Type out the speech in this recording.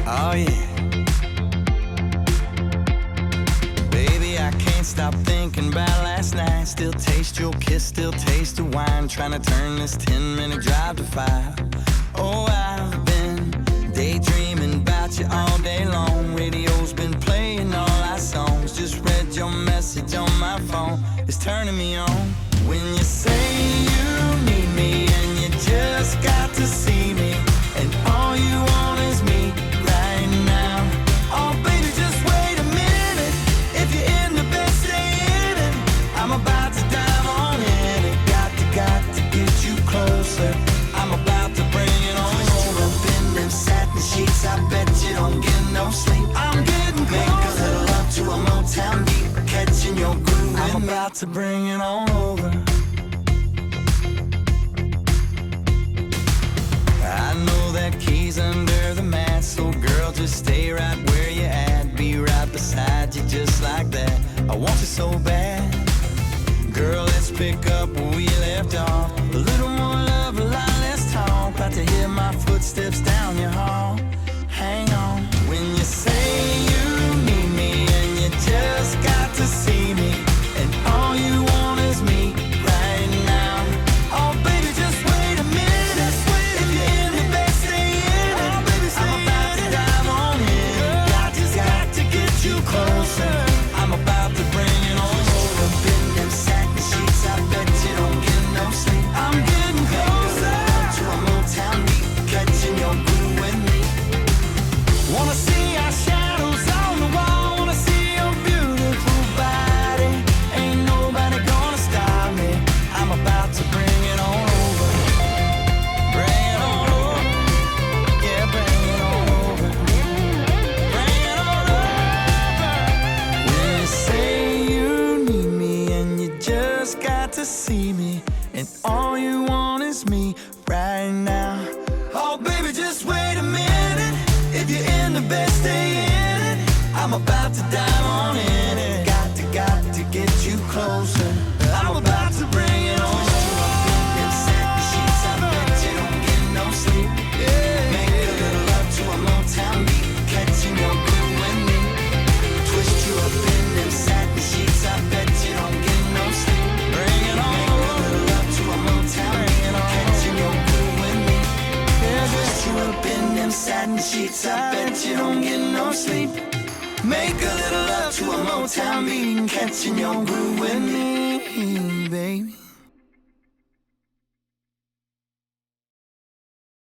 Oh yeah. Baby, I can't stop thinking about last night. Still taste your kiss, still taste the wine. Trying to turn this 10-minute drive to 5. Oh, I've been daydreaming about you all day long. Radio's been playing all our songs. Just read your message on my phone. It's turning me on. When you say you need me and you just got to see me, and all you want is me right now. Oh baby, just wait a minute. If you're in the bed, stay in it. I'm about to dive on in it. Got to get you closer. I'm about to bring it on. Twist you up in them satin sheets. I bet you don't get no sleep. I'm getting closer. Make a little love to a Motown beat, catching your groove. I'm about to bring it on over. I know that key's under the mat, so girl, just stay right where you at. Be right beside you just like that. I want you so bad. Girl, let's pick up where we left off. A little more love, a lot less talk. About to hear my footsteps down your hall. Hang on. When you say you need me and you just got to see me, and all you want is me right now. Oh baby, just wait a minute. If you're in the bed, stay in it. I'm about to dive on in. Got to get you closer. I'm about to bring it on. Up in them satin sheets, I bet you don't get no sleep. I'm getting closer to a Motown beat, catching your groove with me. Wanna see our shadows on the wall. Wanna see your beautiful body. Ain't nobody gonna stop me. I'm about to bring it on over. Bring it on over. Yeah, bring it on over. Bring it on over. When you say you need me and you just got to see me, and all you want is me right now. Oh baby, just wait a minute. If you're in the bed, stay in it. I'm about to dive on in it. Got to get you closer. I'm about to bring it on. Them satin sheets, I bet you don't get no sleep. Make a little love to a Motown beat, catching your groove with me. Twist you up in them satin sheets, I bet you don't get no sleep. Bring it on. Make a little love to a Motown beat, catching your groove with me. Twist you up in them satin sheets, I bet you don't get no sleep. Make a little love to a Motown beat, catching your groove with me, baby.